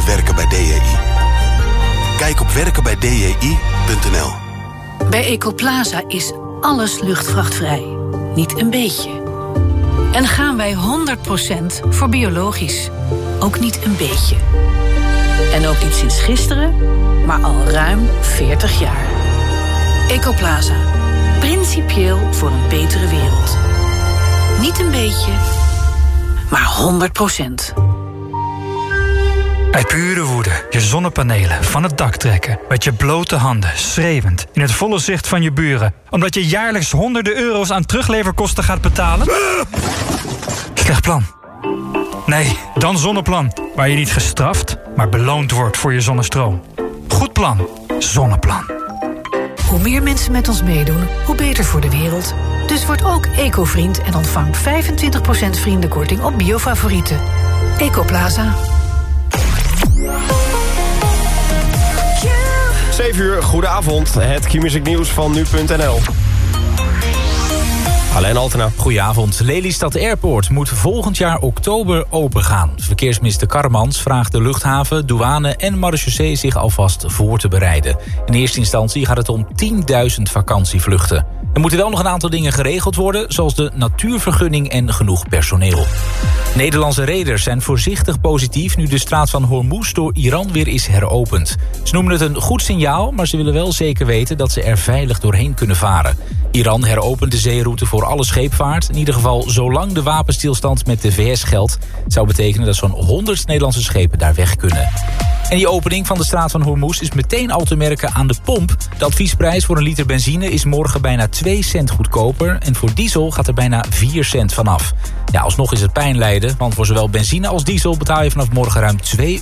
werken bij DHI. Kijk op werkenbijdhi.nl. Bij Ecoplaza is alles luchtvrachtvrij. Niet een beetje. En gaan wij 100% voor biologisch. Ook niet een beetje. En ook niet sinds gisteren, maar al ruim 40 jaar. Ecoplaza. Principieel voor een betere wereld. Niet een beetje, maar 100%. Uit pure woede je zonnepanelen van het dak trekken. Met je blote handen, schreeuwend, in het volle zicht van je buren. Omdat je jaarlijks honderden euro's aan terugleverkosten gaat betalen? Slecht plan. Nee, dan Zonneplan. Waar je niet gestraft, maar beloond wordt voor je zonnestroom. Goed plan. Zonneplan. Hoe meer mensen met ons meedoen, hoe beter voor de wereld. Dus word ook eco-vriend en ontvang 25% vriendenkorting op biofavorieten. Ecoplaza. 7 uur, goedenavond. Het Q-music nieuws van nu.nl. Alain Altena. Goedenavond. Lelystad Airport moet volgend jaar oktober opengaan. Verkeersminister Karremans vraagt de luchthaven, douane en marechaussee zich alvast voor te bereiden. In eerste instantie gaat het om 10.000 vakantievluchten. Er moeten wel nog een aantal dingen geregeld worden, zoals de natuurvergunning en genoeg personeel. Nederlandse reders zijn voorzichtig positief nu de straat van Hormuz door Iran weer is heropend. Ze noemen het een goed signaal, maar ze willen wel zeker weten dat ze er veilig doorheen kunnen varen. Iran heropent de zeeroute voor alle scheepvaart. In ieder geval zolang de wapenstilstand met de VS geldt. Het zou betekenen dat zo'n 100 Nederlandse schepen daar weg kunnen. En die opening van de straat van Hormuz is meteen al te merken aan de pomp. De adviesprijs voor een liter benzine is morgen bijna 2 cent goedkoper. En voor diesel gaat er bijna 4 cent vanaf. Ja, alsnog is het pijn lijden, want voor zowel benzine als diesel betaal je vanaf morgen ruim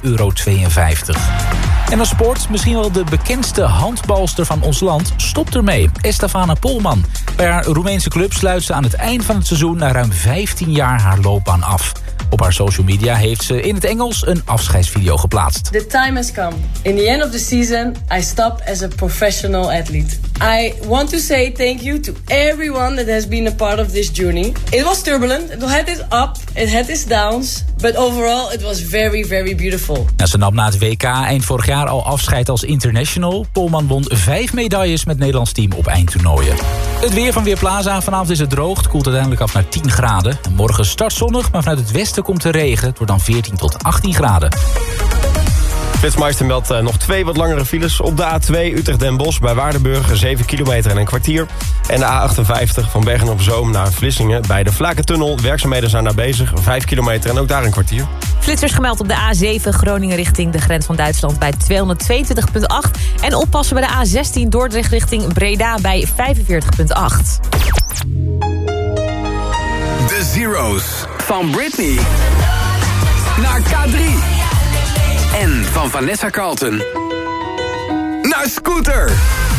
€2,52. En als sport, misschien wel de bekendste handbalster van ons land, stopt ermee. Estefana Polman. Bij haar Roemeense club sluit ze aan het eind van het seizoen na ruim 15 jaar haar loopbaan af. Op haar social media heeft ze in het Engels een afscheidsvideo geplaatst. The time has come. In the end of the season, I stop as a professional athlete. I want to say thank you to everyone that has been a part of this journey. It was turbulent, it had its up, it had its downs, but overall it was very, very beautiful. Nou, ze nam na het WK eind vorig jaar al afscheid als international. Polman won 5 medailles met het Nederlands team op eindtoernooien. Het weer van Weerplaza. Vanavond is het droog. Het koelt uiteindelijk af naar 10 graden. En morgen start zonnig, maar vanuit het westen komt de regen. Het wordt dan 14 tot 18 graden. Flitsmeister meldt nog 2 wat langere files. Op de A2 Utrecht-Den Bosch bij Waardenburg 7 kilometer en een kwartier. En de A58 van Bergen-op-Zoom naar Vlissingen. Bij de Vlakentunnel, werkzaamheden zijn daar bezig. 5 kilometer en ook daar een kwartier. Flitsers gemeld op de A7 Groningen richting de grens van Duitsland bij 222,8. En oppassen bij de A16 Dordrecht richting Breda bij 45,8. The Zeros. Van Britney naar K3. En van Vanessa Carlton naar Scooter.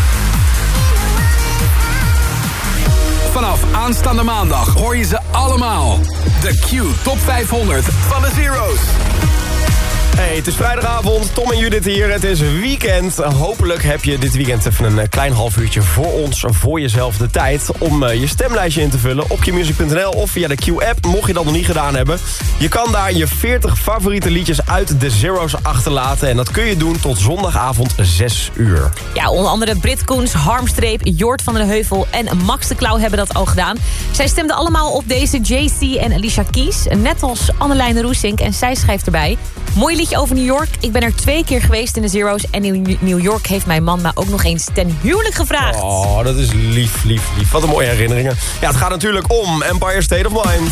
Vanaf aanstaande maandag hoor je ze allemaal. De Q Top 500 van de Zeros. Hey, het is vrijdagavond, Tom en Judith hier. Het is weekend. Hopelijk heb je dit weekend even een klein half uurtje voor ons, voor jezelf de tijd om je stemlijstje in te vullen op qmusic.nl of via de Q-app, mocht je dat nog niet gedaan hebben. Je kan daar je 40 favoriete liedjes uit de Zeros achterlaten en dat kun je doen tot zondagavond 6 uur. Ja, onder andere Brit Koens, Harmstreep, Jort van den Heuvel en Max de Klauw hebben dat al gedaan. Zij stemden allemaal op deze JC en Alicia Keys, net als Annelijn Roesink en zij schrijft erbij: mooi liedje over New York. Ik ben er 2 keer geweest in de Zero's en in New York heeft mijn man me ook nog eens ten huwelijk gevraagd. Oh, dat is lief, lief, lief. Wat een mooie herinneringen. Ja, het gaat natuurlijk om Empire State of Mind.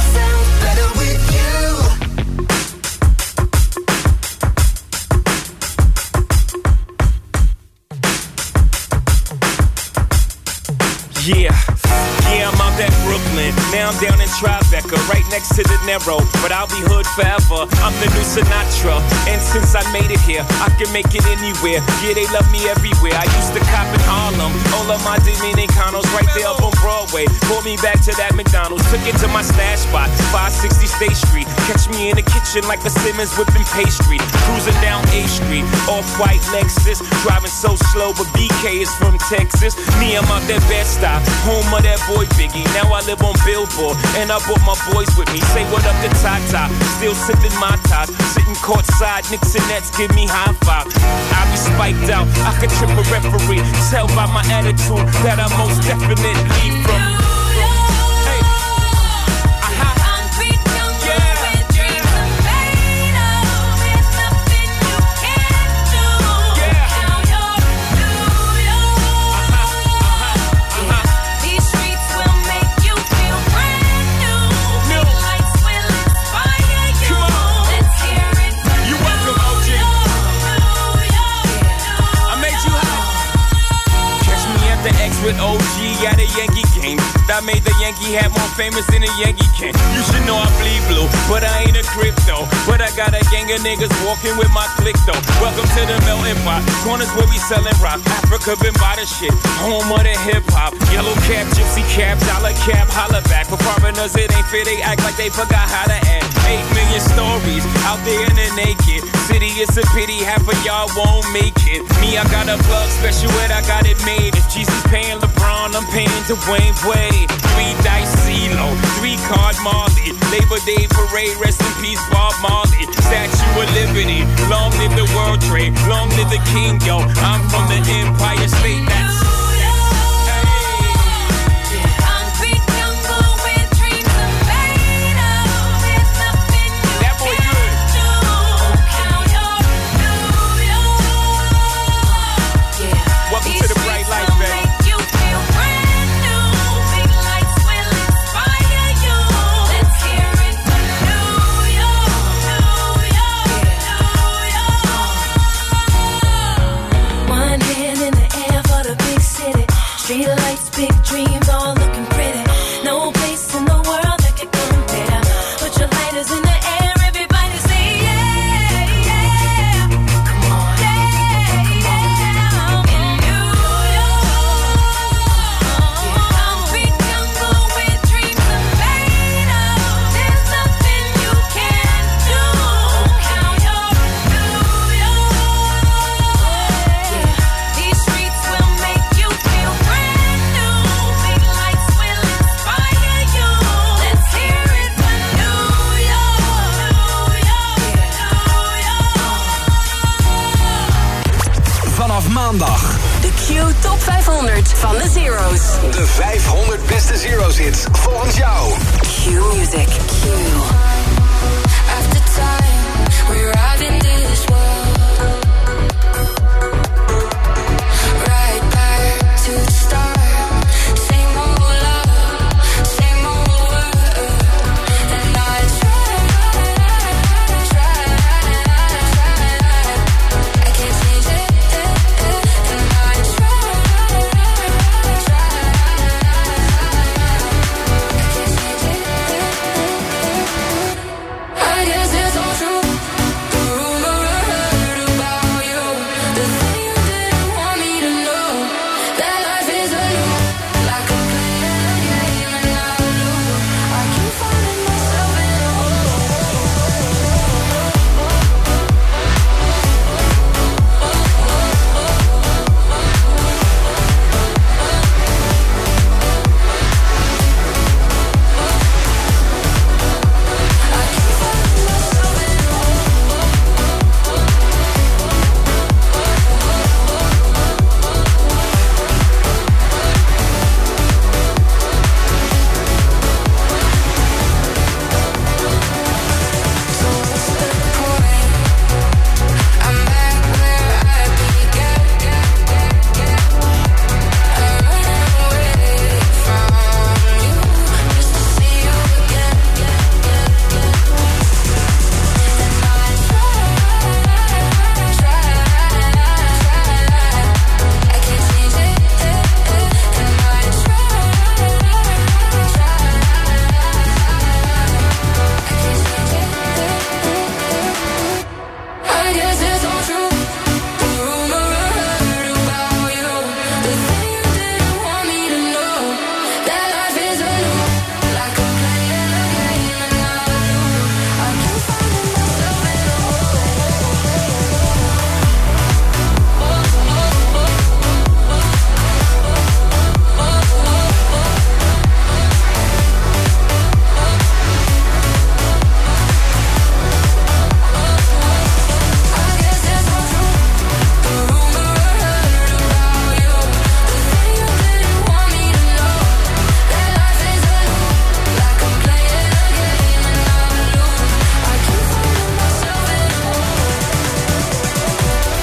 Yeah, I'm out at Brooklyn. Now I'm down in Tribeca, right next to De Niro. But I'll be hood forever. I'm the new Sinatra. And since I made it here, I can make it anywhere. Yeah, they love me everywhere. I used to cop in Harlem. All of my Dominicanos right there up on Broadway. Brought me back to that McDonald's. Took it to my stash spot, 560 State Street. Catch me in the kitchen like a Simmons whipping pastry. Cruising down A Street, off-white Lexus. Driving so slow, but BK is from Texas. Me, I'm out that Bed-Stuy, home of that boy Biggie. Now I live on Billboard, and I brought my boys with me. Say what up to Tata, still sipping my top. Sitting courtside, Knicks and Nets give me high five. I be spiked out, I could trip a referee. Tell by my attitude that I most definitely from. With OG at a Yankee game that made the Yankee hat more famous than a Yankee can. You should know I bleed blue, but I ain't a crypto. But I got a gang of niggas walking with my click though. Welcome to the melting pot, corners where we selling rock. Africa been by the shit, home of the hip hop. Yellow cap, gypsy cap, dollar cap, holla back. For foreigners it ain't fair, they act like they forgot how to act. 8 million stories out there in the naked city. It's a pity half of y'all won't make it. Me, I got a plug special ed, I got it made. If Jesus paying LeBron, I'm paying Dwayne Wade. 3 dice CeeLo, 3 card Marley. Labor Day parade, rest in peace Bob Marley. Statue of Liberty, long live the World Trade, long live the King, yo. I'm from the Empire State, that's De Q Top 500 van de Zero's. De 500 beste Zero's hits volgens jou. Q Music. Q. After time, we ride in this world. Right back to the start. Same old love, same old world. And I try. I can't change it. And I try. I can't change it.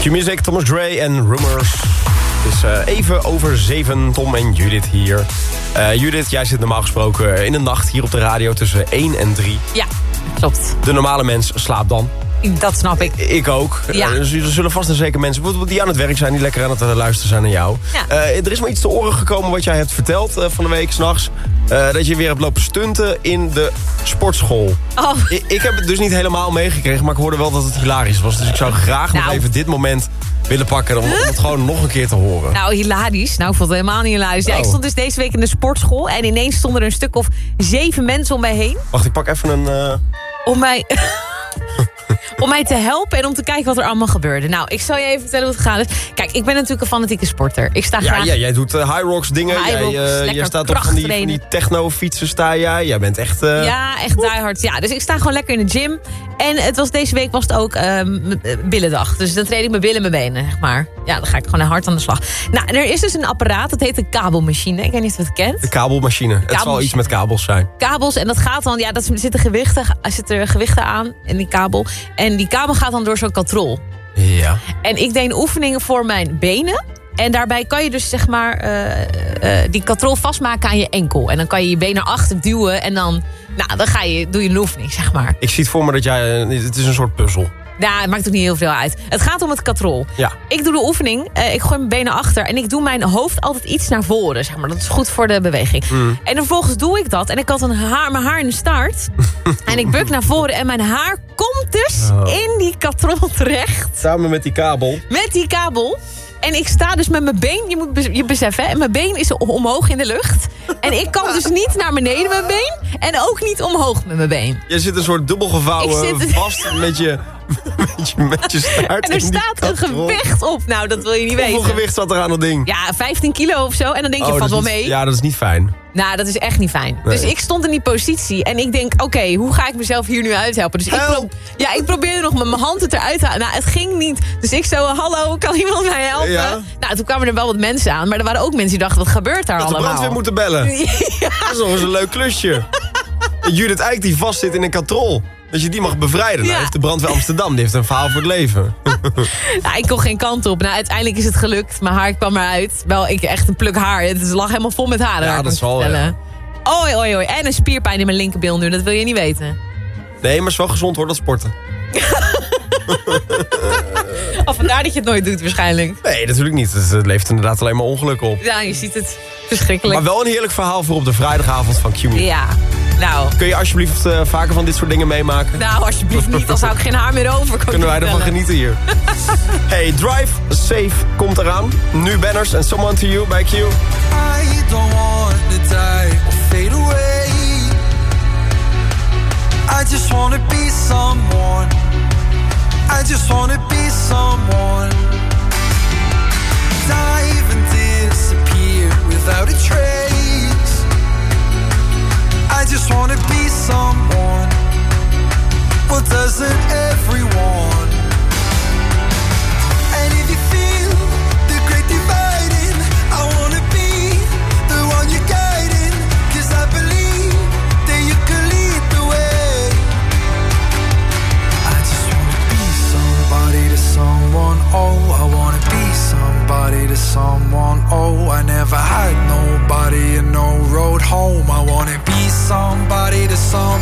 Q-Music, Thomas Gray en Rumors. Het is even over 7, Tom en Judith hier. Judith, jij zit normaal gesproken in de nacht hier op de radio tussen 1 en 3. Ja, klopt. De normale mens slaapt dan. Dat snap ik. Ik ook. Ja. Dus er zullen vast en zeker mensen bijvoorbeeld die aan het werk zijn, die lekker aan het luisteren zijn naar jou. Ja. Er is maar iets te oren gekomen wat jij hebt verteld van de week 's nachts. Dat je weer hebt lopen stunten in de sportschool. Oh. Ik heb het dus niet helemaal meegekregen, maar ik hoorde wel dat het hilarisch was. Dus ik zou graag nog even dit moment willen pakken om het gewoon nog een keer te horen. Nou, hilarisch. Nou, ik vond het helemaal niet hilarisch. Ja, ik stond dus deze week in de sportschool en ineens stonden er een stuk of 7 mensen om mij heen. Wacht, ik pak even een... Om mij te helpen en om te kijken wat er allemaal gebeurde. Nou, ik zal je even vertellen wat het gaat is. Kijk, ik ben natuurlijk een fanatieke sporter. Ik sta graag... Ja, jij doet high rocks dingen. Jij staat op van die techno-fietsen sta jij. Jij bent echt... Ja, echt diehard. Ja, dus ik sta gewoon lekker in de gym. En deze week was het ook billendag. Dus dan train ik mijn billen en mijn benen, zeg maar. Ja, dan ga ik gewoon hard aan de slag. Nou, er is dus een apparaat, dat heet de kabelmachine. Ik weet niet of je het kent. De kabelmachine. Het zal iets met kabels zijn. Kabels, en dat gaat dan... Ja, er zitten gewichten aan in die kabel. En die kabel gaat dan door zo'n katrol. Ja. En ik deed oefeningen voor mijn benen. En daarbij kan je dus zeg maar die katrol vastmaken aan je enkel. En dan kan je je benen achter duwen en dan doe je een oefening, zeg maar. Ik zie het voor me dat jij... Het is een soort puzzel. Ja, het maakt ook niet heel veel uit. Het gaat om het katrol. Ja. Ik doe de oefening, ik gooi mijn benen achter... en ik doe mijn hoofd altijd iets naar voren, zeg maar. Dat is goed voor de beweging. En vervolgens doe ik dat en ik had mijn haar in de staart... en ik buk naar voren en mijn haar komt dus in die katrol terecht. Samen met die kabel. Met die kabel. En ik sta dus met mijn been, je moet je beseffen... en mijn been is omhoog in de lucht. En ik kan dus niet naar beneden met mijn been... en ook niet omhoog met mijn been. Je zit een soort dubbel gevouwen vast met je staart. En er staat een gewicht op. Nou, dat wil je niet weten. Hoeveel gewicht zat er aan dat ding? Ja, 15 kilo of zo. En dan denk je, valt wel mee. Ja, dat is niet fijn. Nou, dat is echt niet fijn. Nee. Dus ik stond in die positie. En ik denk, oké, hoe ga ik mezelf hier nu uithelpen? Dus ik probeerde nog met mijn hand het eruit te halen. Nou, het ging niet. Dus ik zo, hallo, kan iemand mij helpen? Ja. Nou, toen kwamen er wel wat mensen aan. Maar er waren ook mensen die dachten, wat gebeurt daar allemaal? Dat de brandweer moeten bellen. Ja. Dat is nog eens een leuk klusje. Judith Eyck die vastzit in een katrol. Dat je die mag bevrijden. Nou heeft de brandweer Amsterdam, die heeft een verhaal voor het leven. Nou, ik kon geen kant op. Nou, uiteindelijk is het gelukt. Mijn haar kwam eruit. Wel, ik echt een pluk haar. Het lag helemaal vol met haren. Ja, dat is wel, Oei. En een spierpijn in mijn linkerbil nu. Dat wil je niet weten. Nee, maar het is wel gezond hoor, dat sporten. Vandaar dat je het nooit doet waarschijnlijk. Nee, natuurlijk niet. Het levert inderdaad alleen maar ongelukken op. Ja, je ziet het. Verschrikkelijk. Maar wel een heerlijk verhaal voor op de vrijdagavond van Q. Ja, nou. Kun je alsjeblieft vaker van dit soort dingen meemaken? Nou, alsjeblieft niet. Dan zou ik geen haar meer over. Kunnen wij ervan genieten hier. Hey, Drive Safe komt eraan. Nu Banners en Someone to You bij Q. I don't want to die or fade away. I just want to be someone. I just want to be someone. Dive and disappear without a trace. I just want to be someone. Well, doesn't everyone? And if you feel the great dividing, I want to be the one you're guiding. 'Cause I believe that you can lead the way. I just want to be somebody to someone. Oh, I want to be somebody to someone. Oh, I never had nobody and no road home. I want to be somebody to someone.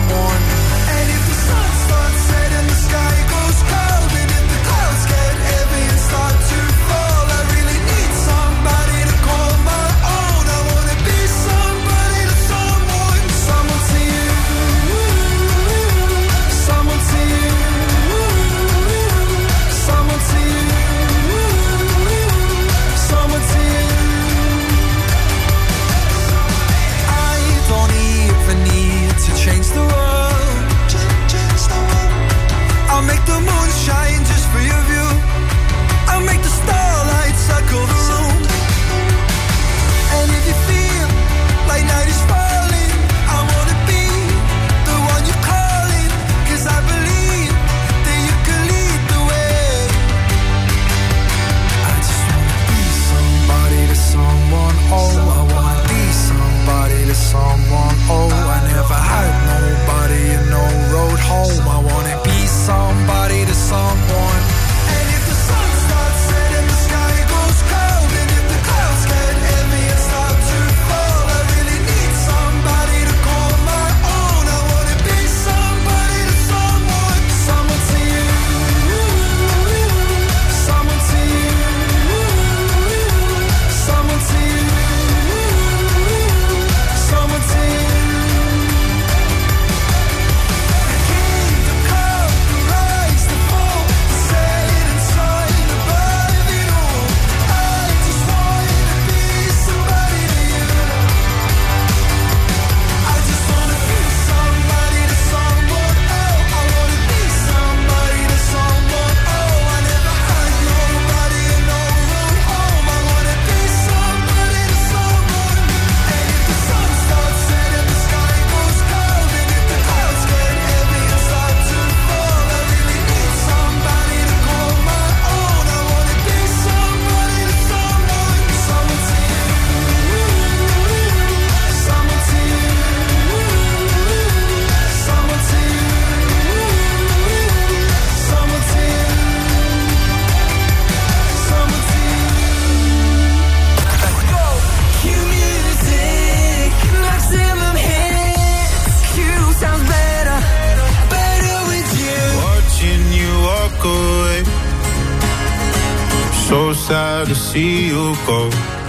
sad to see you go.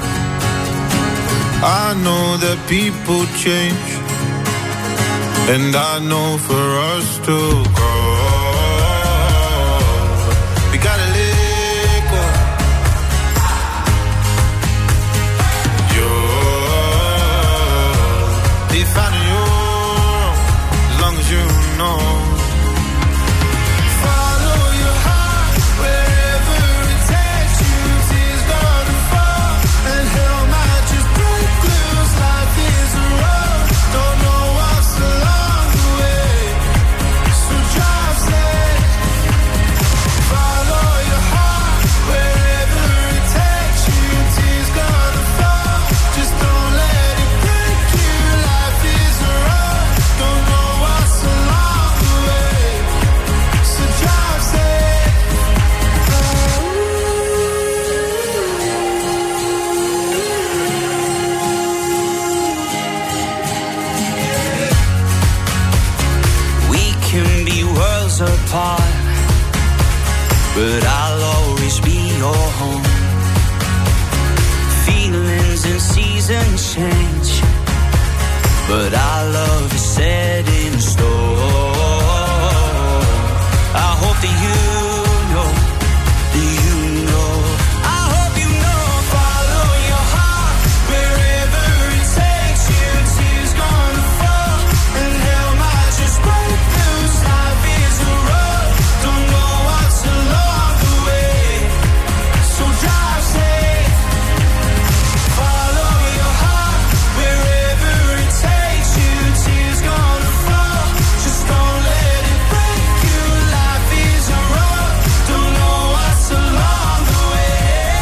I know that people change, and I know for us to go, we gotta let go. Be fine on your own, as long as you know. Apart, but I'll always be your home. Feelings and seasons change, but our love is set in stone. I hope that you know, I hope you know, follow your heart wherever it takes you. Tears gonna fall and hell might just break loose. Life is a road, don't know what's along the way, so drive safe. Follow your heart wherever it takes you. Tears gonna fall, just don't let it break you. Life is a road, don't know what's along the way.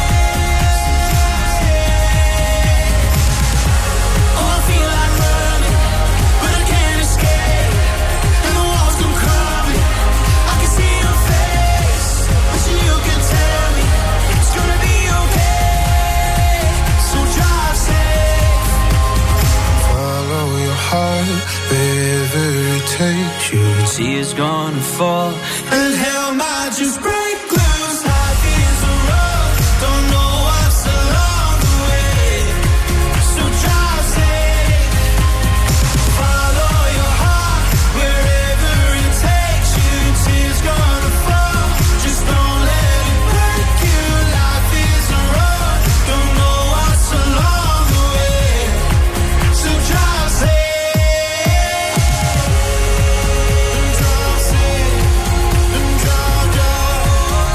Oh, I feel like running, but I can't escape, and the walls come crumbling. I can see your face, wishing you could tell me it's gonna be okay, so drive safe. Follow your heart wherever it takes you. Tears gonna fall And hell might just break loose. Life is a road, don't know what's along the way, so drive safe. Follow your heart wherever it takes you. Tears gonna fall, just don't let it break you. Life is a road, don't know what's along the way, so drive safe. Drive safe, and drive down.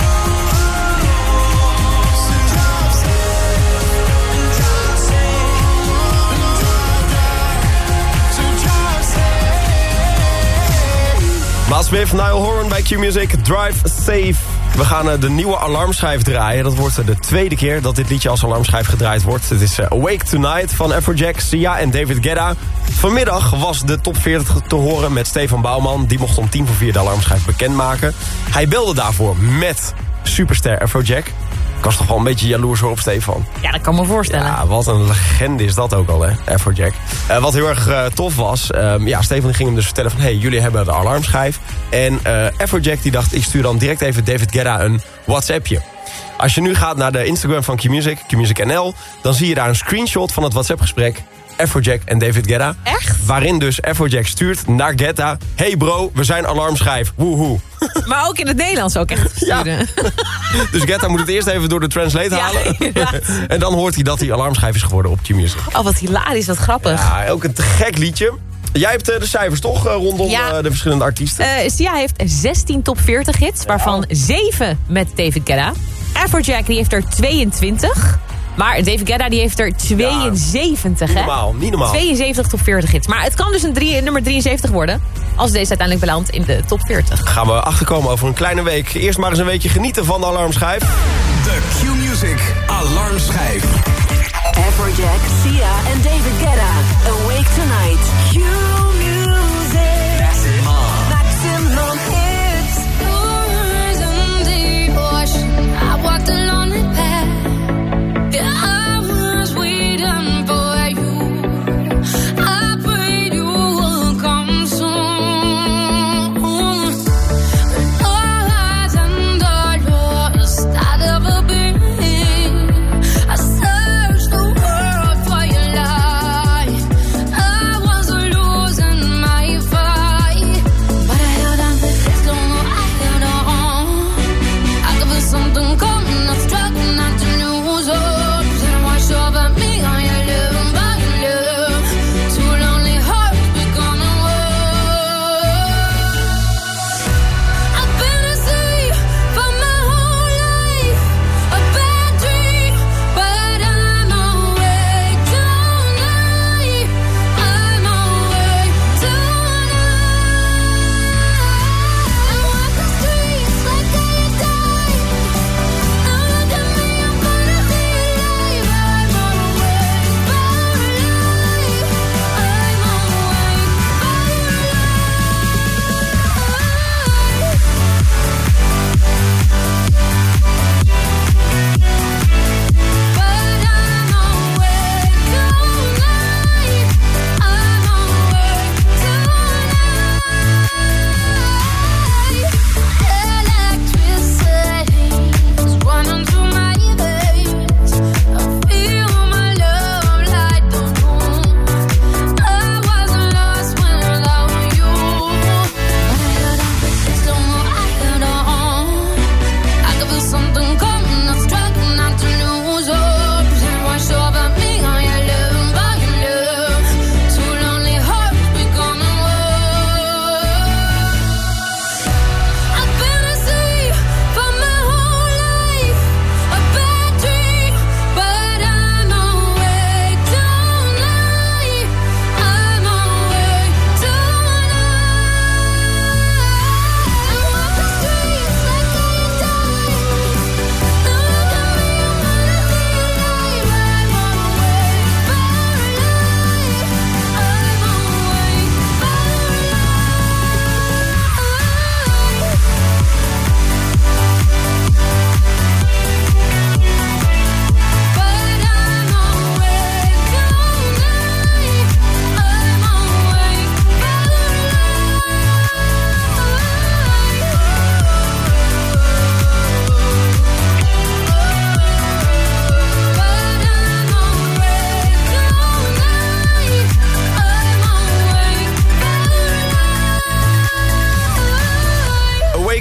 So drive safe, and drive safe, and drive down. So drive safe. Miles Smith, Niall Horan bij Q-Music, Drive Safe. We gaan de nieuwe alarmschijf draaien. Dat wordt de tweede keer dat dit liedje als alarmschijf gedraaid wordt. Het is Awake Tonight van Afrojack, Sia en David Guetta. Vanmiddag was de top 40 te horen met Stefan Bouwman. Die mocht om 4:10 de alarmschijf bekendmaken. Hij belde daarvoor met superster Afrojack. Ik was toch wel een beetje jaloers hoor op Stefan. Ja, dat kan me voorstellen. Ja, wat een legende is dat ook al, hè, Afrojack. Wat heel erg tof was, Stefan ging hem dus vertellen van, hey, jullie hebben de alarmschijf. En Afrojack die dacht, ik stuur dan direct even David Guetta een WhatsAppje. Als je nu gaat naar de Instagram van Q-Music, Q-Music NL, dan zie je daar een screenshot van het WhatsApp-gesprek. Afrojack en David Guetta. Echt? Waarin dus Afrojack stuurt naar Guetta, hey bro, we zijn alarmschijf, woehoe. Maar ook in het Nederlands ook echt sturen. Ja. Dus Guetta moet het eerst even door de translate halen. Ja, en dan hoort hij dat hij alarmschijf is geworden op Q-Music. Oh, wat hilarisch, wat grappig. Ja, ook een te gek liedje. Jij hebt de cijfers toch rondom de verschillende artiesten? Sia heeft 16 top 40 hits, waarvan 7 met David Guetta. Afrojack die heeft er 22. Maar David Guetta die heeft er 72, hè? Niet normaal. 72 top 40 hits. Maar het kan dus een nummer 73 worden, als deze uiteindelijk belandt in de top 40. Gaan we achterkomen over een kleine week. Eerst maar eens een weekje genieten van de alarmschijf. De Q-Music Alarmschijf. Afrojack, Sia en David Guetta. Awake Tonight. Q-Music. Maximum hits. Doors in the ocean. I walked a lonely path. I was waiting for you. I prayed you would come soon. But all eyes and all yours started of a being.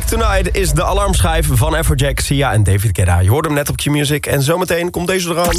Tonight is de alarmschijf van Afrojack, Sia en David Guetta. Je hoorde hem net op Q-Music en zometeen komt deze eraan.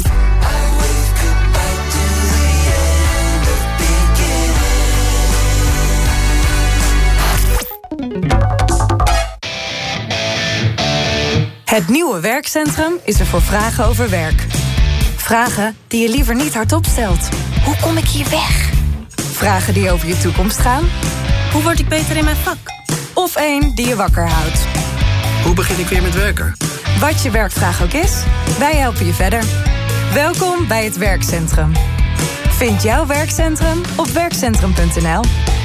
Het nieuwe werkcentrum is er voor vragen over werk. Vragen die je liever niet hardop stelt. Hoe kom ik hier weg? Vragen die over je toekomst gaan. Hoe word ik beter in mijn vak? Of één die je wakker houdt. Hoe begin ik weer met werken? Wat je werkvraag ook is, wij helpen je verder. Welkom bij het werkcentrum. Vind jouw werkcentrum op werkcentrum.nl.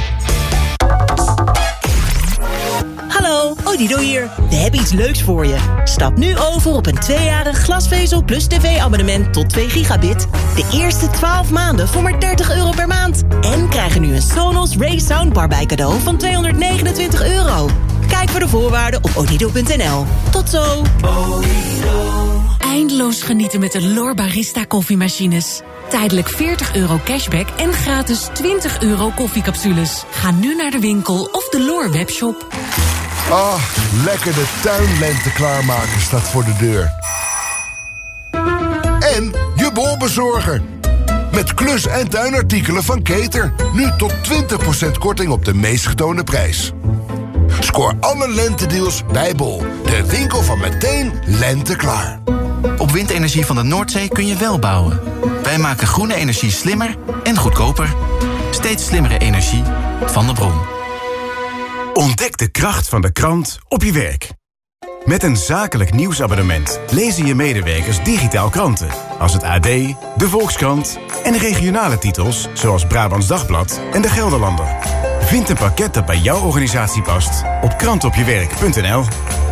Hallo, Odido hier. We hebben iets leuks voor je. Stap nu over op een 2-jarig glasvezel plus tv-abonnement tot 2 gigabit. De eerste 12 maanden voor maar €30 per maand. En krijg er nu een Sonos Ray Soundbar bij cadeau van €229. Kijk voor de voorwaarden op odido.nl. Tot zo. Eindeloos genieten met de L'OR Barista koffiemachines. Tijdelijk €40 cashback en gratis €20 koffiecapsules. Ga nu naar de winkel of de L'OR webshop. Ah, lekker de tuinlente klaarmaken staat voor de deur. En je bolbezorger. Met klus- en tuinartikelen van Keter. Nu tot 20% korting op de meest getoonde prijs. Scoor alle lentedeals bij Bol. De winkel van meteen lente klaar. Op windenergie van de Noordzee kun je wel bouwen. Wij maken groene energie slimmer en goedkoper. Steeds slimmere energie van de bron. Ontdek de kracht van de krant op je werk. Met een zakelijk nieuwsabonnement lezen je medewerkers digitaal kranten. Als het AD, de Volkskrant en regionale titels zoals Brabants Dagblad en de Gelderlander. Vind een pakket dat bij jouw organisatie past op krantopjewerk.nl.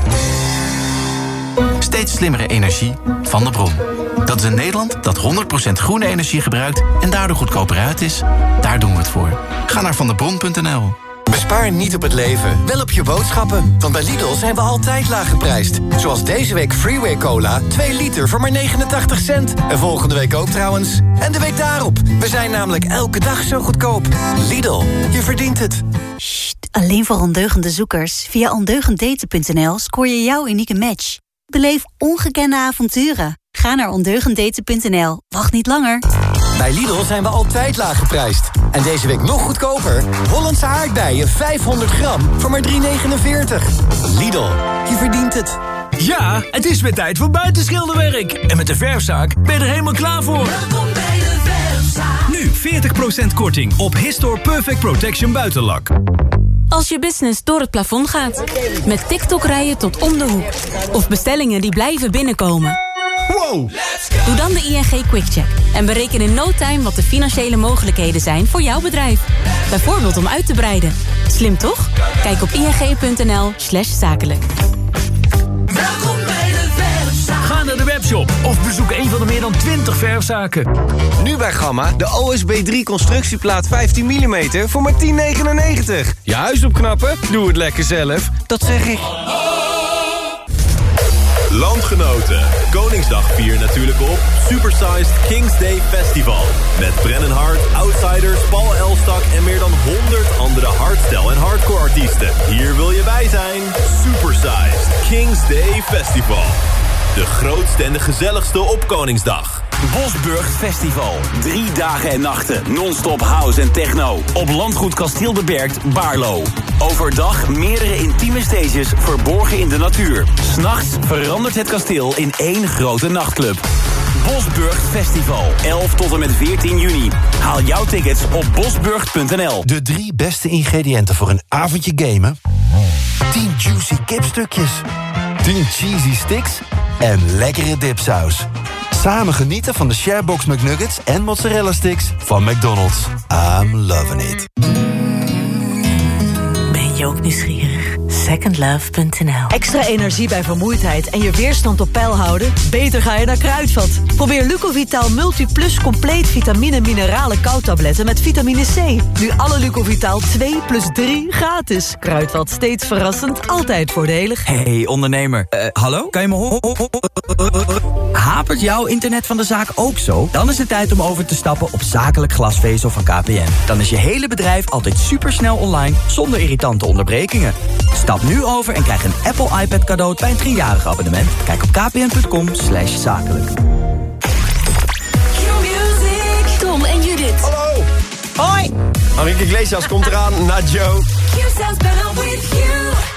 Steeds slimmere energie van de bron. Dat is een Nederland dat 100% groene energie gebruikt en daardoor goedkoper uit is. Daar doen we het voor. Ga naar vandebron.nl. Bespaar niet op het leven, wel op je boodschappen. Want bij Lidl zijn we altijd laag geprijsd. Zoals deze week Freeway Cola, 2 liter voor maar 89 cent. En volgende week ook trouwens. En de week daarop. We zijn namelijk elke dag zo goedkoop. Lidl, je verdient het. Alleen voor ondeugende zoekers. Via ondeugenddaten.nl scoor je jouw unieke match. Beleef ongekende avonturen. Ga naar ondeugenddaten.nl. Wacht niet langer. Bij Lidl zijn we altijd laag geprijsd. En deze week nog goedkoper. Hollandse aardbeien 500 gram voor maar €3,49. Lidl, je verdient het. Ja, het is weer tijd voor buitenschilderwerk. En met de verfzaak ben je er helemaal klaar voor. Welkom bij de verfzaak. Nu 40% korting op Histor Perfect Protection buitenlak. Als je business door het plafond gaat. Met TikTok-rijen tot om de hoek. Of bestellingen die blijven binnenkomen. Wow! Doe dan de ING QuickCheck. En bereken in no time wat de financiële mogelijkheden zijn voor jouw bedrijf. Bijvoorbeeld om uit te breiden. Slim toch? Kijk op ing.nl/zakelijk. Welkom bij de verfzaak. Ga naar de webshop of bezoek een van de meer dan 20 verfzaken. Nu bij Gamma de OSB 3 constructieplaat 15 mm voor maar €10,99. Je huis opknappen? Doe het lekker zelf. Dat zeg ik. Landgenoten, Koningsdag vier natuurlijk op Supersized Kings Day Festival. Met Brennan Hart, Outsiders, Paul Elstak en meer dan 100 andere hardstyle en hardcore artiesten. Hier wil je bij zijn. Supersized Kings Day Festival. De grootste en de gezelligste op Koningsdag. Bosburg Festival. 3 dagen en nachten. Non-stop house en techno. Op landgoed Kasteel de Berkt, Baarlo. Overdag meerdere intieme stages verborgen in de natuur. 'S'nachts verandert het kasteel in één grote nachtclub. Bosburg Festival. 11 tot en met 14 juni. Haal jouw tickets op bosburg.nl. De 3 beste ingrediënten voor een avondje gamen. 10 juicy kipstukjes. 10 cheesy sticks. En lekkere dipsaus. Samen genieten van de Sharebox McNuggets en mozzarella sticks van McDonald's. I'm loving it. Ben je ook nieuwsgierig? Secondlove.nl. Extra energie bij vermoeidheid en je weerstand op peil houden? Beter ga je naar Kruidvat. Probeer Lucovitaal Multiplus compleet vitamine mineralen koudtabletten met vitamine C. Nu alle Lucovitaal 2 plus 3 gratis. Kruidvat, steeds verrassend, altijd voordelig. Hey ondernemer, hallo? Kan je me horen? Hapert jouw internet van de zaak ook zo? Dan is het tijd om over te stappen op zakelijk glasvezel van KPN. Dan is je hele bedrijf altijd supersnel online zonder irritante onderbrekingen. Stap nu over en krijg een Apple iPad cadeau bij een 3-jarig abonnement. Kijk op kpn.com/zakelijk. Q-music. Tom en Judith. Hallo. Hoi. Enrique Iglesias komt eraan na Joe. Q sounds better with you.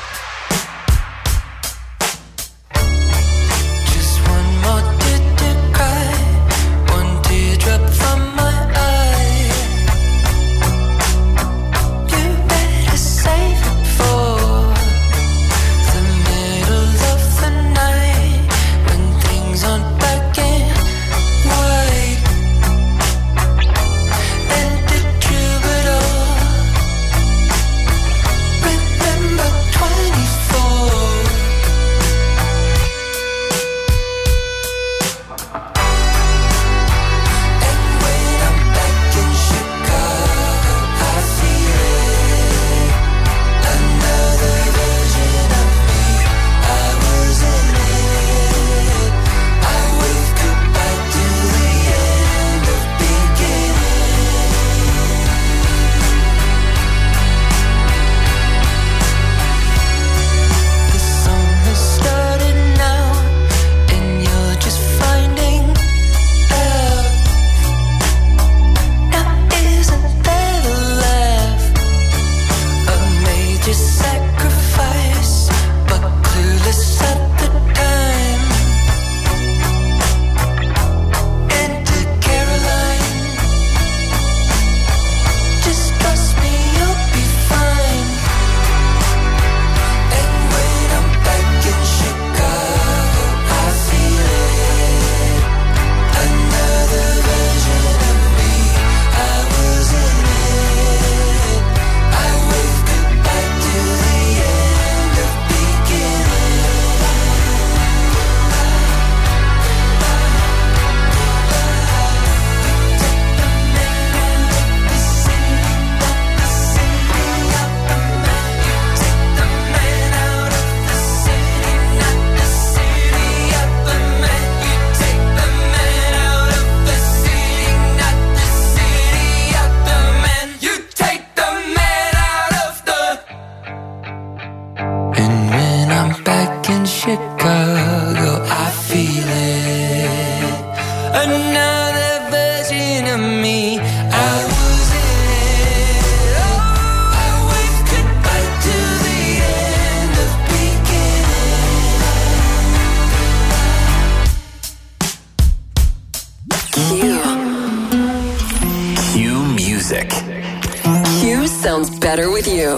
Q sounds better with you.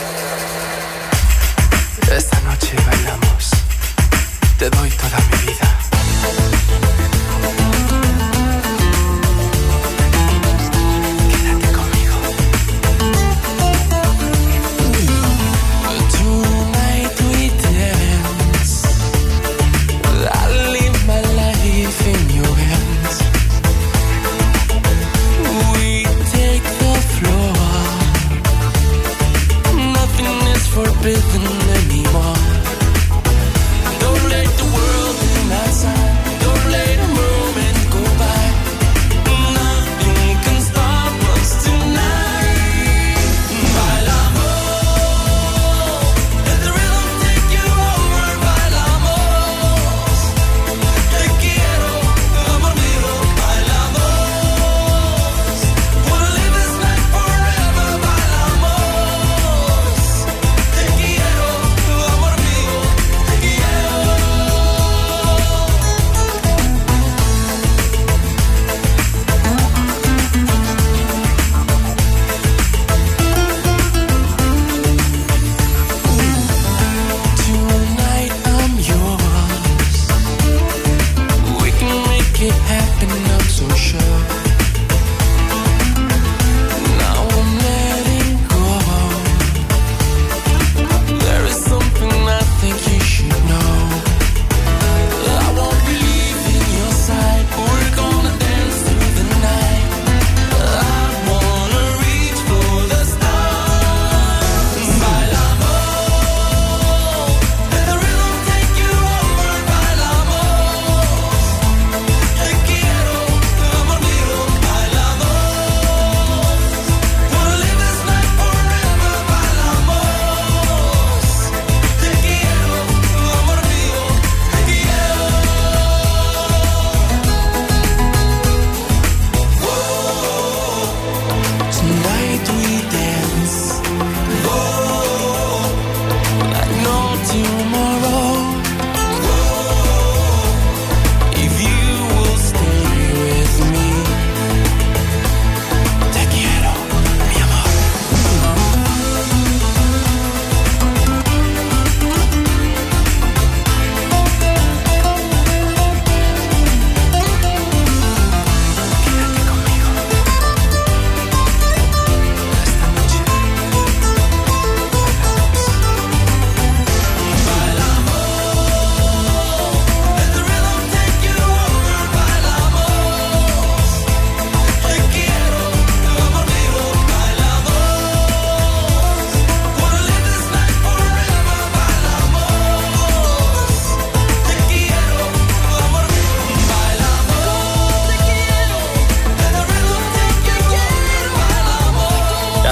Esta noche bailamos. Te doy toda mi vida. Quédate conmigo. Tonight we dance. I live my life in your hands. We take the floor. Nothing is forbidden anymore. Don't let the world in outside. Don't let a moment go by. Nothing can stop us tonight. Bailamos. Let the rhythm take you over. Bailamos. Te quiero, amor mío. Bailamos. Wanna live this life forever. Bailamos. Te quiero.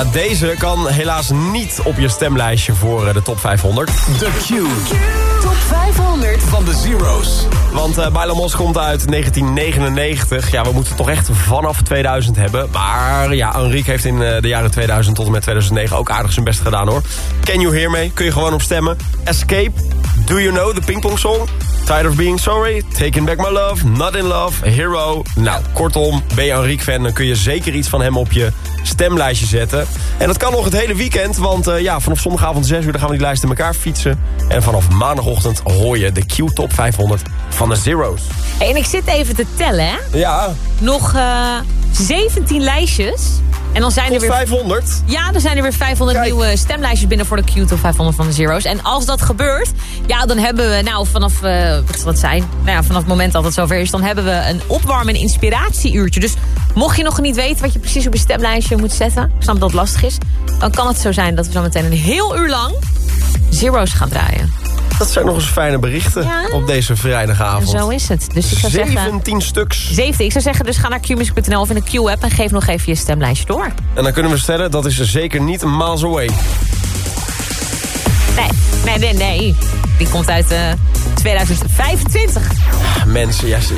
deze kan helaas niet op je stemlijstje voor de top 500. The Q. Top 500 van de Zeros. Want Baila Mos komt uit 1999. Ja, we moeten het toch echt vanaf 2000 hebben. Maar ja, Enrique heeft in de jaren 2000 tot en met 2009 ook aardig zijn best gedaan, hoor. Can You Hear Me? Kun je gewoon op stemmen. Escape. Do You Know? De pingpong song. Tired of Being Sorry. Taking Back My Love. Not In Love. Hero. Nou, kortom, ben je Enrique-fan, dan kun je zeker iets van hem op je stemlijstje zetten. En dat kan nog het hele weekend, want vanaf zondagavond 6 uur dan gaan we die lijst in elkaar fietsen. En vanaf maandagochtend hoor je de Q Top 500 van de Zeros. En ik zit even te tellen, hè? Ja. Nog 17 lijstjes. En dan zijn er weer 500? Ja, er zijn er weer 500 nieuwe stemlijstjes binnen voor de Q Top 500 van de Zeros. En als dat gebeurt, ja, dan hebben we vanaf, wat zal het zijn? Nou ja, vanaf het moment dat het zover is, dan hebben we een opwarm- en inspiratieuurtje. Dus mocht je nog niet weten wat je precies op je stemlijstje moet zetten, ik snap dat het lastig is, dan kan het zo zijn dat we zo meteen een heel uur lang Zeros gaan draaien. Dat zijn nog eens fijne berichten op deze vrijdagavond. Zo is het. Dus ik zou 17 stuks. 17. Ik zou zeggen, dus ga naar qmusic.nl of in de Q-app en geef nog even je stemlijstje door. En dan kunnen we stellen, dat is zeker niet Miles Away. Nee. Die komt uit 2025. Mensen, ja.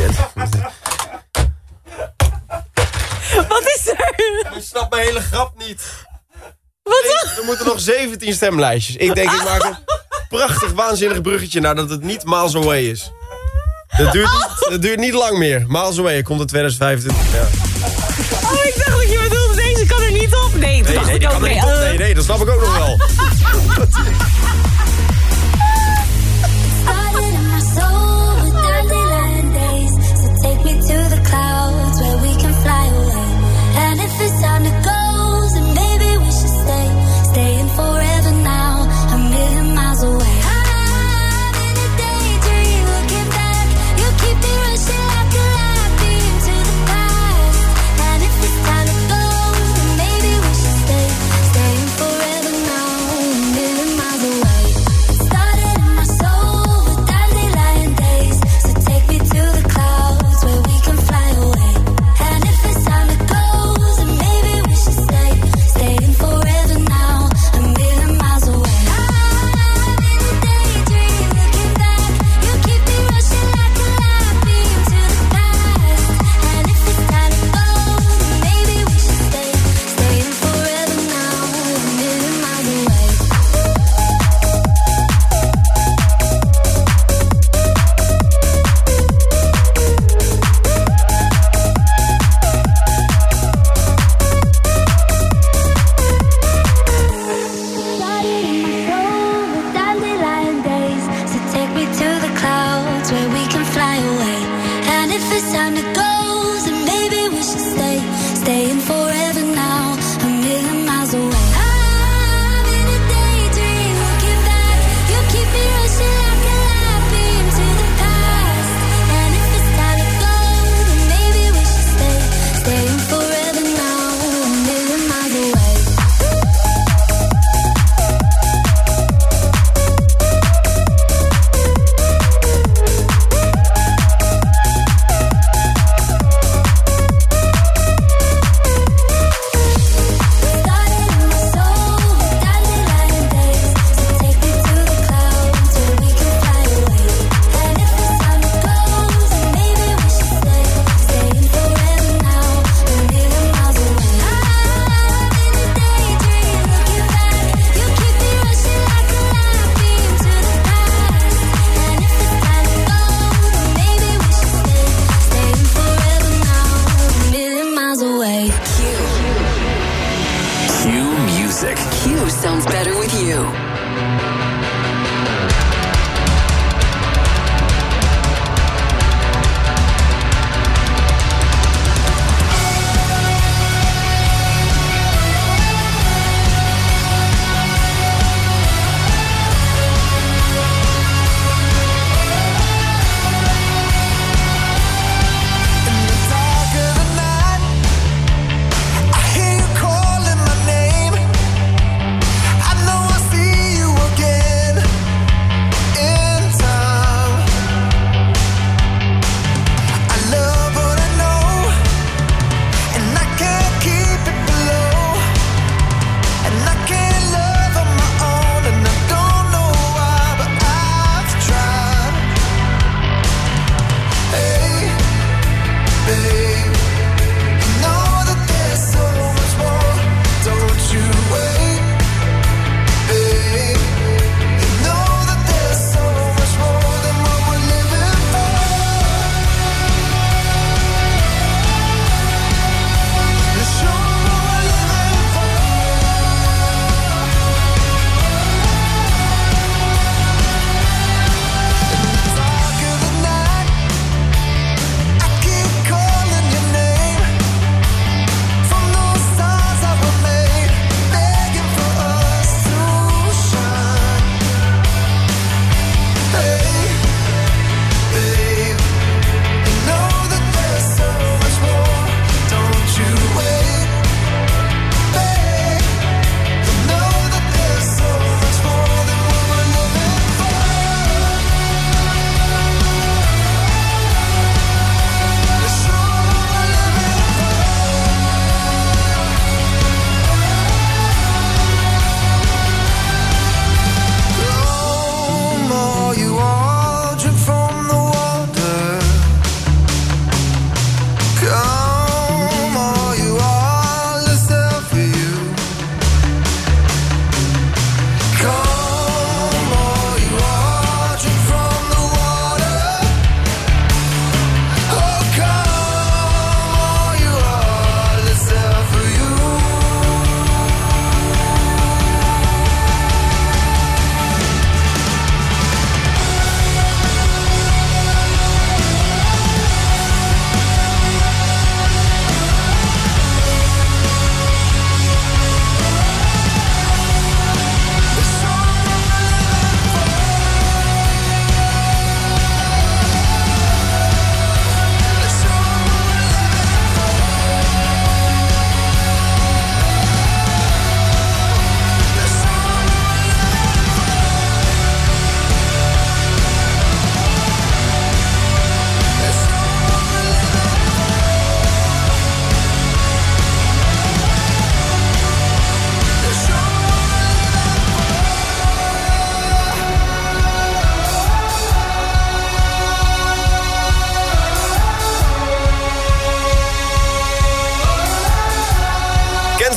Wat is er? Je snapt mijn hele grap niet. Wat dan? Er moeten nog 17 stemlijstjes. Ik denk, ik maak een prachtig, waanzinnig bruggetje naar dat het niet Miles Away is. Dat duurt niet lang meer. Miles Away komt in 2025. Ja. Oh, ik dacht dat je bedoelde, deze kan er niet op. Nee, dat dacht ik ook niet. Nee, dat snap ik ook nog wel. sounds better with you. I hear you calling my name. I know I'll see you again.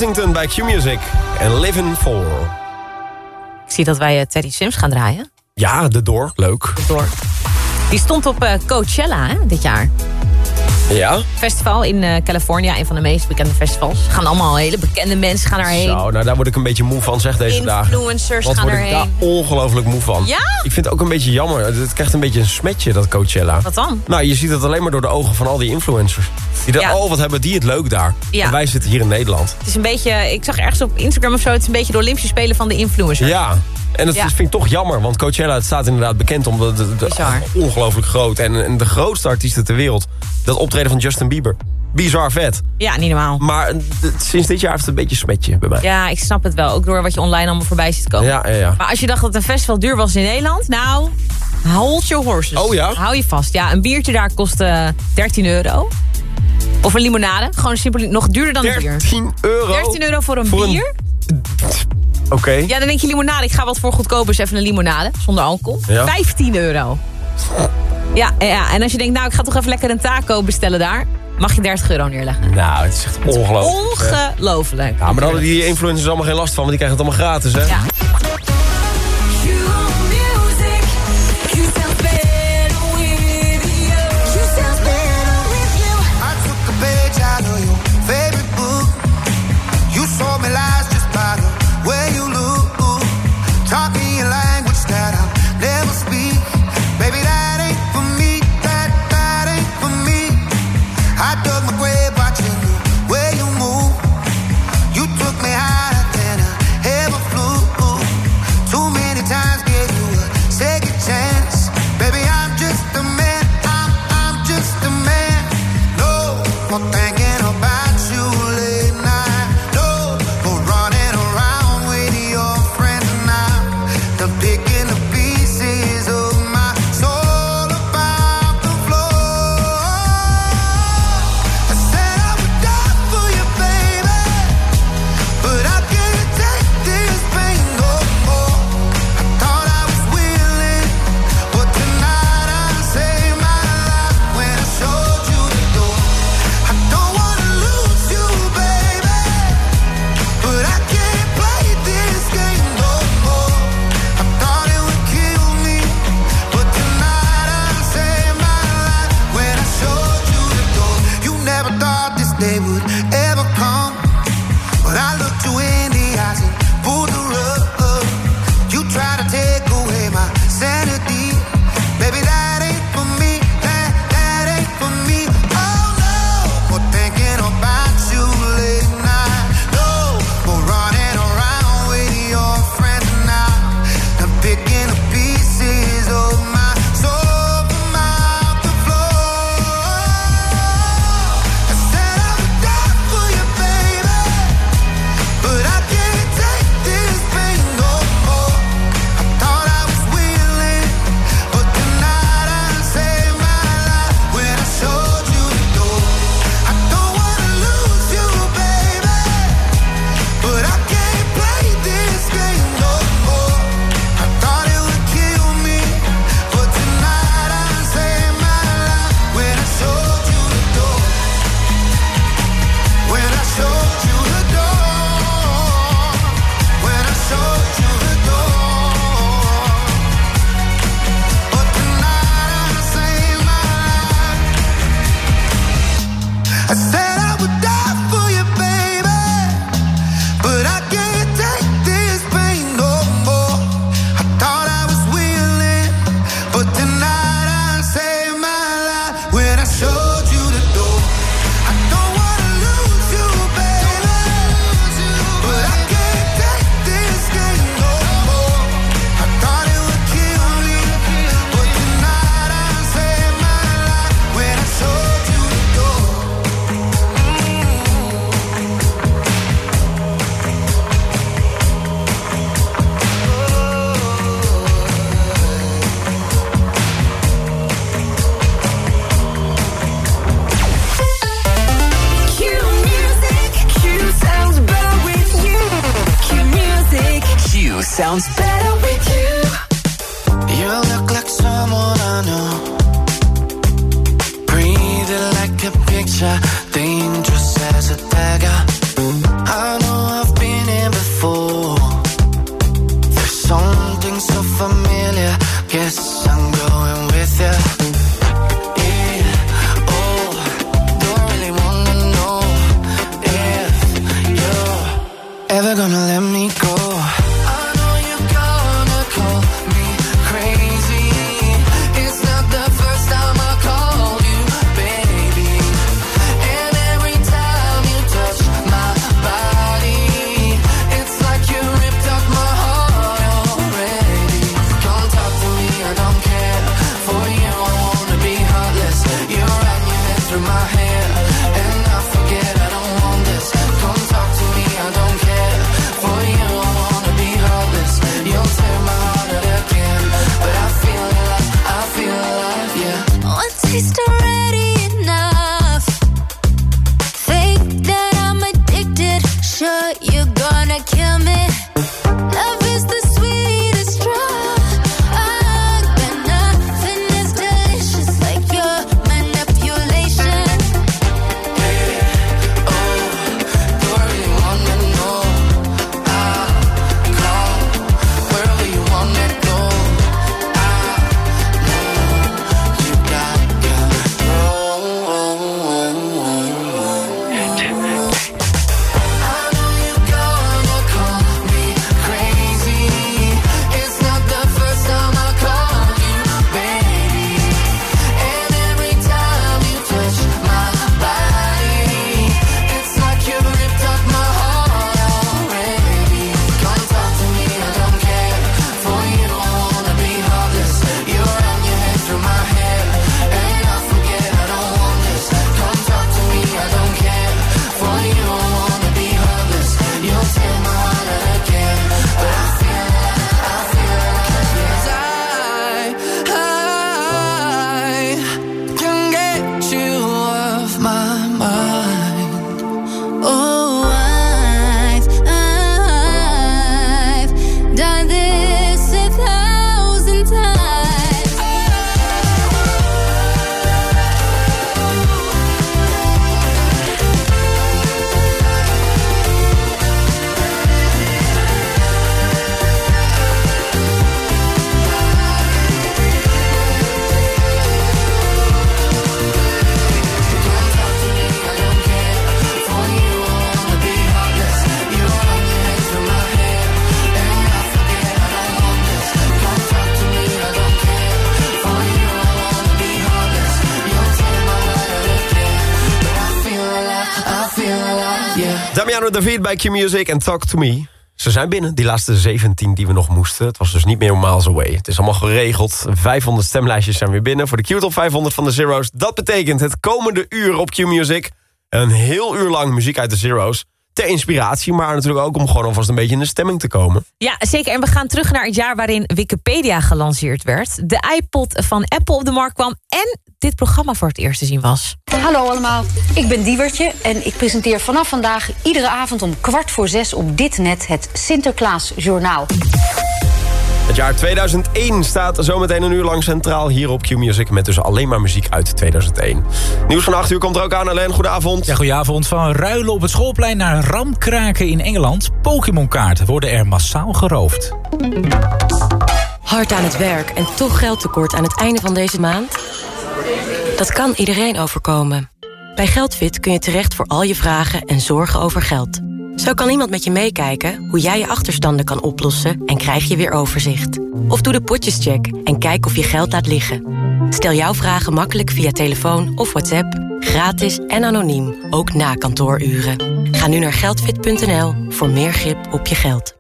Kensington bij Q-Music en Living For. Ik zie dat wij Teddy Swims gaan draaien. Ja, de Door. Leuk. De Door. Die stond op Coachella dit jaar. Ja? Festival in California, een van de meest bekende festivals. Gaan allemaal hele bekende mensen gaan erheen. Zo, nou daar word ik een beetje moe van, zeg, deze dagen. Influencers gaan erheen. erheen. Wat word ik daar ongelooflijk moe van. Ja? Ik vind het ook een beetje jammer. Het krijgt een beetje een smetje, dat Coachella. Wat dan? Nou, je ziet het alleen maar door de ogen van al die influencers. Die denken, wat hebben die het leuk daar. Ja. En wij zitten hier in Nederland. Het is een beetje, ik zag ergens op Instagram of zo, het is een beetje de Olympische Spelen van de influencers. Ja. En dat vind ik toch jammer, want Coachella het staat inderdaad bekend omdat het ongelooflijk groot. En de grootste artiesten ter wereld. Dat optreden van Justin Bieber. Bizar vet. Ja, niet normaal. Maar sinds dit jaar heeft het een beetje smetje bij mij. Ja, ik snap het wel. Ook door wat je online allemaal voorbij ziet komen. Ja. Maar als je dacht dat een festival duur was in Nederland, nou, hold your horses. Oh ja? Hou je vast. Ja, een biertje daar kost €13. Of een limonade. Gewoon simpel nog duurder dan een bier. €13 voor een bier? Oké. Ja, dan denk je limonade. Ik ga wat voor goedkoper, even een limonade. Zonder alcohol. Ja. €15. Ja, en als je denkt, nou, ik ga toch even lekker een taco bestellen daar. Mag je €30 neerleggen. Nou, het is echt ongelooflijk. Ongelooflijk. Ja, maar dan hadden die influencers allemaal geen last van, want die krijgen het allemaal gratis, hè? Ja. Sounds better with you. You look like someone I know. Breathing like a picture, dangerous as a dagger. I know Something so familiar, guess I'm going with you. Yeah, oh, don't really wanna know if you're ever gonna let me go. I know you're gonna call me crazy. It's not the first time I called you, baby. And every time you touch my body, it's like you ripped up my heart already. Come talk to me, I don't care. For you, I wanna be heartless. You run your head through my hair, and I forget I don't want this. Come talk to me, I don't care. For you, I wanna be heartless. You'll tear my heart out again, but I feel alive, yeah. One taste already enough. Fake that I'm addicted. Sure, you're gonna kill me. Love is the sweetest drug. But nothing is delicious like your manipulation. Don't really wanna know. I'll call wherever you wanna go. I know you got control. I know you're gonna call me crazy. It's not the first time I called you, baby. And every time you touch my body, it's like you ripped up my heart already. Come talk to me, I don't care. For you, I wanna be heartless. You run your head through my hair, and I forget I don't want this. Come talk to me, I don't care. For you, I wanna be heartless. You'll tear my heart out again, but I feel like yes, I can get you off my mind. Oh, I've done this 1,000 times. Damiano David bij Q-Music en Talk to Me. Ze zijn binnen, die laatste 17 die we nog moesten. Het was dus niet meer miles away. Het is allemaal geregeld. 500 stemlijstjes zijn weer binnen voor de Q-Top 500 van de Zero's. Dat betekent het komende uur op Q-Music een heel uur lang muziek uit de Zero's. Ter inspiratie, maar natuurlijk ook om gewoon alvast een beetje in de stemming te komen. Ja, zeker. En we gaan terug naar het jaar waarin Wikipedia gelanceerd werd. De iPod van Apple op de markt kwam en dit programma voor het eerst te zien was. Hallo allemaal, ik ben Diewertje en ik presenteer vanaf vandaag iedere avond om 5:15 op dit net het Sinterklaas Journaal. Het jaar 2001 staat zometeen een uur lang centraal hier op Q-Music... met dus alleen maar muziek uit 2001. Nieuws van 8 uur komt er ook aan. Alain, goedenavond. Ja, goedenavond. Van ruilen op het schoolplein naar ramkraken in Engeland. Pokémon-kaarten worden er massaal geroofd. Hard aan het werk en toch geldtekort aan het einde van deze maand? Dat kan iedereen overkomen. Bij Geldfit kun je terecht voor al je vragen en zorgen over geld. Zo kan iemand met je meekijken hoe jij je achterstanden kan oplossen en krijg je weer overzicht. Of doe de potjescheck en kijk of je geld laat liggen. Stel jouw vragen makkelijk via telefoon of WhatsApp, gratis en anoniem, ook na kantooruren. Ga nu naar geldfit.nl voor meer grip op je geld.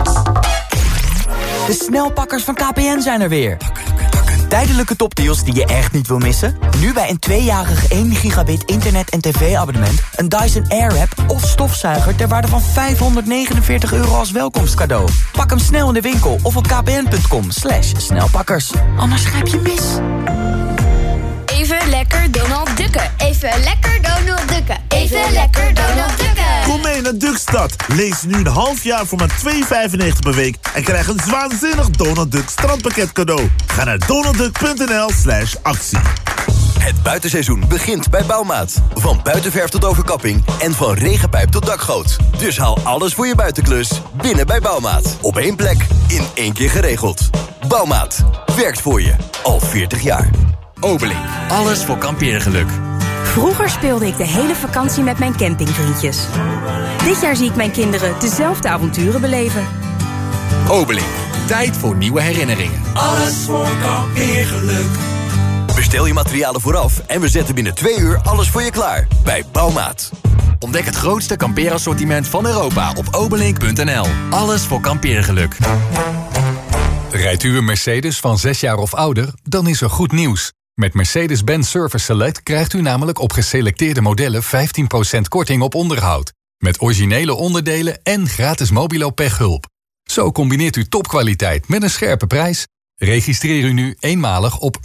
De snelpakkers van KPN zijn er weer. Tijdelijke topdeals die je echt niet wil missen? Nu bij een 2-jarig 1 gigabit internet- en tv-abonnement... een Dyson Airwrap of stofzuiger ter waarde van €549 als welkomstcadeau. Pak hem snel in de winkel of op kpn.com/snelpakkers. Anders grijp je mis. Even lekker Donald Ducken. Even lekker Donald Ducken. Even lekker Donald Ducken. Kom mee naar Duckstad. Lees nu een half jaar voor maar €2,95 per week... en krijg een waanzinnig Donald Duck strandpakket cadeau. Ga naar donaldduck.nl/actie. Het buitenseizoen begint bij Bouwmaat. Van buitenverf tot overkapping en van regenpijp tot dakgoot. Dus haal alles voor je buitenklus binnen bij Bouwmaat. Op één plek, in één keer geregeld. Bouwmaat. Werkt voor je. Al 40 jaar. Obelink. Alles voor kampeergeluk. Vroeger speelde ik de hele vakantie met mijn campingvriendjes. Dit jaar zie ik mijn kinderen dezelfde avonturen beleven. Obelink. Tijd voor nieuwe herinneringen. Alles voor kampeergeluk. Bestel je materialen vooraf en we zetten binnen 2 uur alles voor je klaar. Bij Bouwmaat. Ontdek het grootste kampeerassortiment van Europa op obelink.nl. Alles voor kampeergeluk. Rijdt u een Mercedes van 6 jaar of ouder? Dan is er goed nieuws. Met Mercedes-Benz Service Select krijgt u namelijk op geselecteerde modellen 15% korting op onderhoud. Met originele onderdelen en gratis mobilo pechhulp. Zo combineert u topkwaliteit met een scherpe prijs. Registreer u nu eenmalig op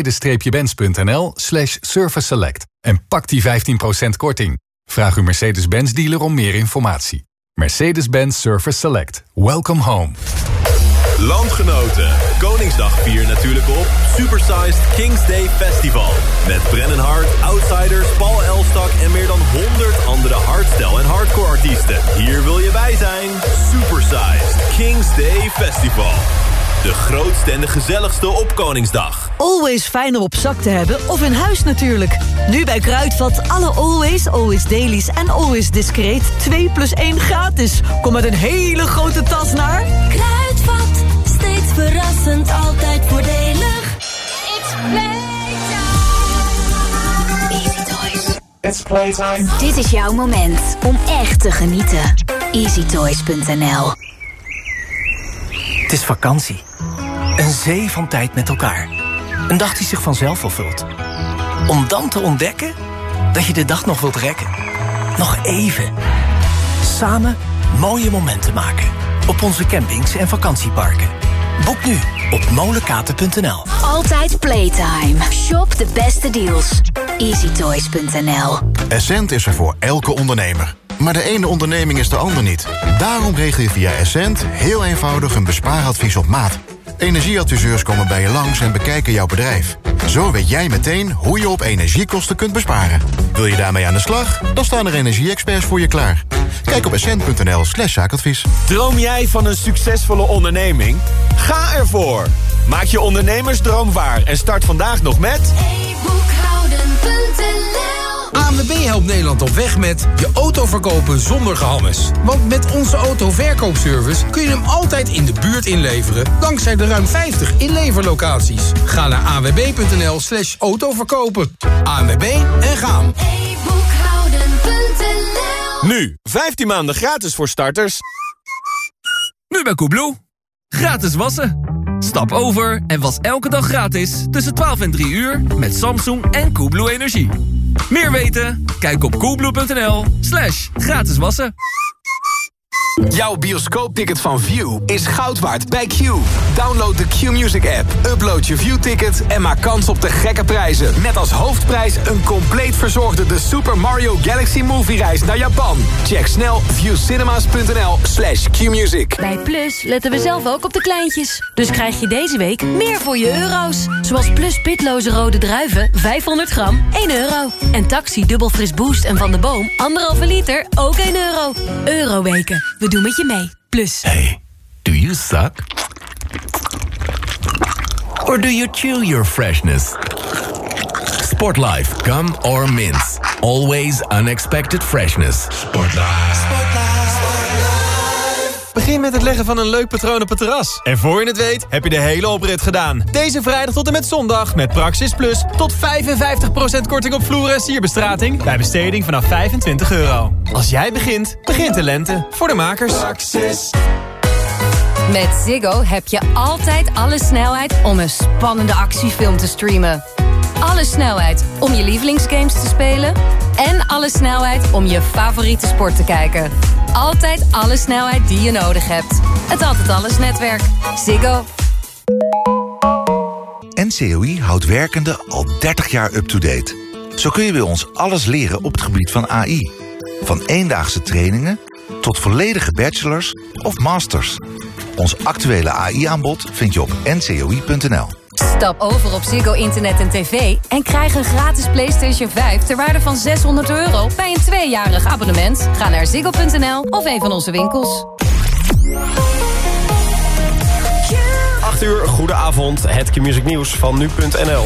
mercedes-benz.nl/service select en pak die 15% korting. Vraag uw Mercedes-Benz dealer om meer informatie. Mercedes-Benz Service Select. Welcome home. Landgenoten, Koningsdag vier natuurlijk op Supersized Kings Day Festival. Met Brennan Hart, Outsiders, Paul Elstak en meer dan 100 andere hardstyle en hardcore artiesten. Hier wil je bij zijn. Supersized Kings Day Festival. De grootste en de gezelligste op Koningsdag. Always fijn om op zak te hebben of in huis natuurlijk. Nu bij Kruidvat alle Always Dailies en Always Discreet 2+1 gratis. Kom met een hele grote tas naar... Kruidvat, steeds verrassend, altijd voordelig. It's playtime. Easy Toys. It's playtime. Dit is jouw moment om echt te genieten. EasyToys.nl. Het is vakantie. Een zee van tijd met elkaar. Een dag die zich vanzelf vervult. Om dan te ontdekken dat je de dag nog wilt rekken. Nog even. Samen mooie momenten maken. Op onze campings en vakantieparken. Boek nu op molenkaten.nl. Altijd playtime. Shop de beste deals. EasyToys.nl. Essent is er voor elke ondernemer. Maar de ene onderneming is de ander niet. Daarom regel je via Essent heel eenvoudig een bespaaradvies op maat. Energieadviseurs komen bij je langs en bekijken jouw bedrijf. Zo weet jij meteen hoe je op energiekosten kunt besparen. Wil je daarmee aan de slag? Dan staan er energie-experts voor je klaar. Kijk op essent.nl/zaakadvies. Droom jij van een succesvolle onderneming? Ga ervoor! Maak je ondernemersdroom waar en start vandaag nog met... ANWB helpt Nederland op weg met je auto verkopen zonder gehammes. Want met onze autoverkoopservice kun je hem altijd in de buurt inleveren... dankzij de ruim 50 inleverlocaties. Ga naar anwb.nl/autoverkopen. ANWB en gaan. Nu, 15 maanden gratis voor starters. Nu bij Coolblue. Gratis wassen. Stap over en was elke dag gratis tussen 12 en 3 uur met Samsung en Coolblue Energie. Meer weten? Kijk op coolblue.nl/gratis wassen. Jouw bioscoopticket van View is goud waard bij Q. Download de Q-Music app, upload je View-ticket... en maak kans op de gekke prijzen. Met als hoofdprijs een compleet verzorgde... de Super Mario Galaxy Movie-reis naar Japan. Check snel viewcinemas.nl/Qmusic. Bij Plus letten we zelf ook op de kleintjes. Dus krijg je deze week meer voor je euro's. Zoals Plus pitloze rode druiven, 500 gram, 1 euro. En Taxi dubbel fris boost en Van de Boom, 1,5 liter, ook 1 euro. Euroweken. We doen met je mee. Plus. Hey, do you suck? Or do you chew your freshness? Sportlife, gum or mints. Always unexpected freshness. Begin met het leggen van een leuk patroon op het terras. En voor je het weet, heb je de hele oprit gedaan. Deze vrijdag tot en met zondag met Praxis Plus... tot 55% korting op vloer- en sierbestrating... bij besteding vanaf €25. Als jij begint, begint de lente. Voor de makers. Praxis. Met Ziggo heb je altijd alle snelheid om een spannende actiefilm te streamen. Alle snelheid om je lievelingsgames te spelen. En alle snelheid om je favoriete sport te kijken. Altijd alle snelheid die je nodig hebt. Het Altijd Alles netwerk. Ziggo. NCOI houdt werkenden al 30 jaar up-to-date. Zo kun je bij ons alles leren op het gebied van AI. Van eendaagse trainingen tot volledige bachelors of masters. Ons actuele AI-aanbod vind je op ncoi.nl. Stap over op Ziggo Internet en TV en krijg een gratis PlayStation 5 ter waarde van €600 bij een 2-jarig abonnement. Ga naar ziggo.nl of een van onze winkels. 8 uur, goedenavond. Het Q-music nieuws van nu.nl.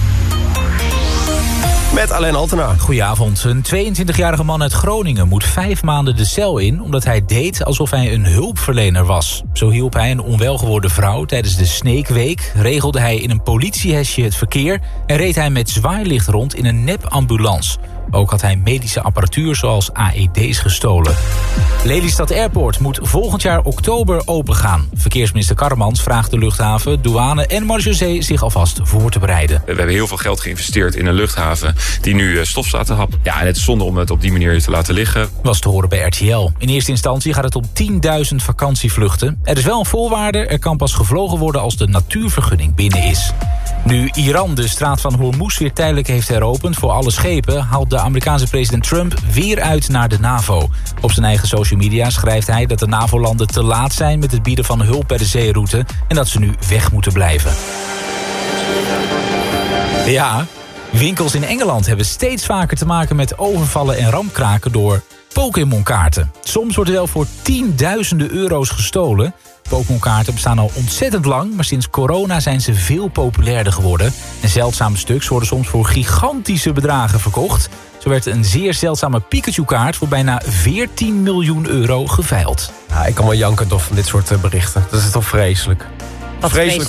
Met Alain Altena. Goedenavond. Een 22-jarige man uit Groningen moet 5 maanden de cel in... omdat hij deed alsof hij een hulpverlener was. Zo hielp hij een onwel geworden vrouw tijdens de Sneekweek... regelde hij in een politiehesje het verkeer... en reed hij met zwaailicht rond in een nepambulance. Ook had hij medische apparatuur zoals AED's gestolen. Lelystad Airport moet volgend jaar oktober opengaan. Verkeersminister Karremans vraagt de luchthaven, douane en marechaussee zich alvast voor te bereiden. We hebben heel veel geld geïnvesteerd in een luchthaven die nu stof staat te happen. Ja, en het is zonde om het op die manier te laten liggen. Was te horen bij RTL. In eerste instantie gaat het om 10.000 vakantievluchten. Er is wel een voorwaarde, er kan pas gevlogen worden als de natuurvergunning binnen is. Nu Iran de straat van Hormuz weer tijdelijk heeft heropend voor alle schepen... haalt de Amerikaanse president Trump weer uit naar de NAVO. Op zijn eigen social media schrijft hij dat de NAVO-landen te laat zijn... met het bieden van hulp bij de zeeroute en dat ze nu weg moeten blijven. Ja, winkels in Engeland hebben steeds vaker te maken met overvallen en ramkraken door Pokémon-kaarten. Soms wordt er wel voor tienduizenden euro's gestolen... Pokémon-kaarten bestaan al ontzettend lang... maar sinds corona zijn ze veel populairder geworden. En zeldzame stuks worden soms voor gigantische bedragen verkocht. Zo werd een zeer zeldzame Pikachu-kaart... voor bijna 14 miljoen euro geveild. Ja, ik kan wel janken toch van dit soort berichten. Dat is toch vreselijk. Wat vreselijk